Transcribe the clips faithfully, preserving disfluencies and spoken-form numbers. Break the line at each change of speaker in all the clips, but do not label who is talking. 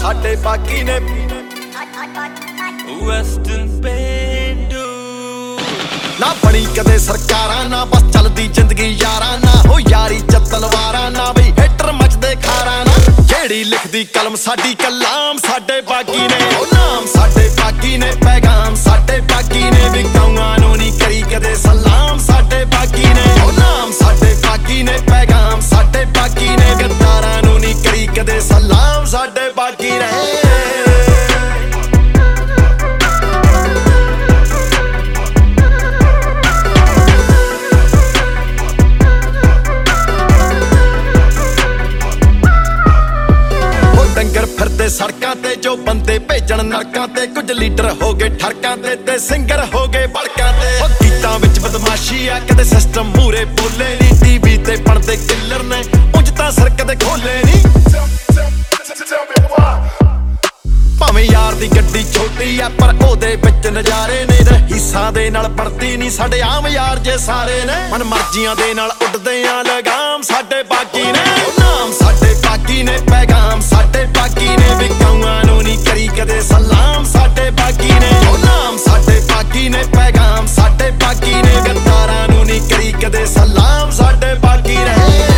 साडे बाकी ने
Western पेंडू
ना बनी कदे सरकारां ना बस चलदी जिंदगी यारां ना हो यारी च तलवारां ना बई हेटर मचदे खारां ना जेड़ी लिखदी कलम साडी कलाम साडे बाकी ने ओ नाम साडे बाकी ने पैगाम साडे बाकी ने विकाऊंगा नू नहीं करी कदे सलाम साडे बाकी ने ओ नाम साडे बाकी ने पैगाम साडे बाकी ने गद्दारां नू नहीं करी कदे सलाम साडे बाकी ने फिरदे सड़कां ते जो बंदे भेजण नरकां ते कुछ लीडर हो गए ठरकां ते ते सिंगर हो गए बड़कां ते गीतां विच बदमाशी आ कदे सिस्टम मूरे बोले नी टीवी ते पढ़दे किलर ने उंज तां सर कदे खोले नी भावें यार दी गड्डी छोटी आ पर ओदे विच नज़ारे ने हिस्सा दे नाल पड़दी नी साडे आम यार जे सारे ने मन मर्जियां दे नाल उड्डदे आ लगाम साडे बाकी ने नाम साडे बाकी ने पैगाम साडे बाकी ने विकाऊंगा नू नहीं करी कदे सलाम साडे बाकी ने ओ नाम साडे बाकी ने पैगाम साडे बाकी ने गद्दारां नू नहीं करी कदे सलाम साडे बाकी ने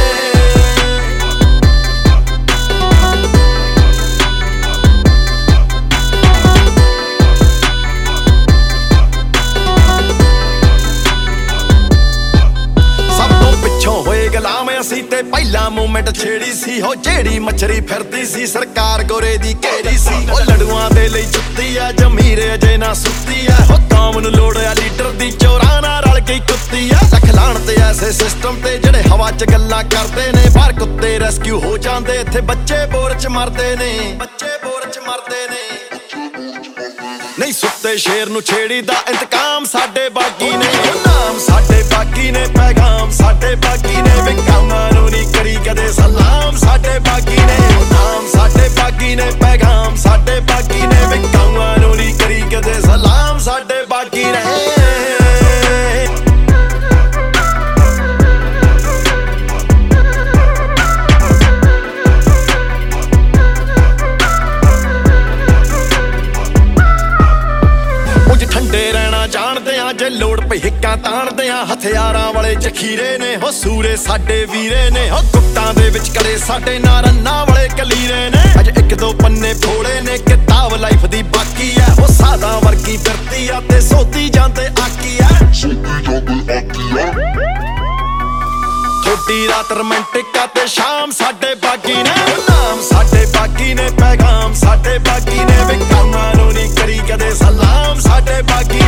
गुलाम असी ते पहला मूवमेंट छेड़ी सी हो जेड़ी मछरी फिरदी सी सरकार गोरे दी घेरी सी ओ लड़ुआं दे लई जुत्ती आ जमीर अजे ना सुत्ती आ हो कौम नू लोड़ आ लीडर दी चोरां नाल रल गई कुत्ती आ लख लाण ते ऐसे सिस्टम ते जेड़े हवा च गल्लां करदे ने बाहर कुत्ते रेस्क्यू हो जांदे इत्थे बच्चे बोर च मरदे ने बच्चे बोर च मरदे ने नहीं सुत्ते शेर नू छेड़ी दा इंतकाम साडे बाकी ने नाम साडे बाकी ने पैगाम साडे बाकी ने विकाऊंगा नू नहीं करी कदे सलाम साडे बाकी ने नाम साडे बाकी ने पैगाम साडे बाकी ने विकाऊंगा नू नहीं करी कदे सलाम साडे बाकी ने जे लोड़ पई हिक्कां ताणदे आ हथियारां वाले जखीरे ने हो सूरे साडे वीरे ने हो गुट्टां दे विच करे साडे नारन्ना वाले कलीरे ने अज एक दो पन्ने फोड़े ने किताब लाइफ दी बाकी है हो सादा वर्गी फिरदी आ ते सोती जांदे आकी है सोती जांदे आकी है थोड़ी रात रोमांटिक आ ते शाम साडे बाकी ने नाम साडे बाकी ने पैगाम साडे बाकी ने विकाऊंगा नू नहीं करी कदे सलाम साडे बाकी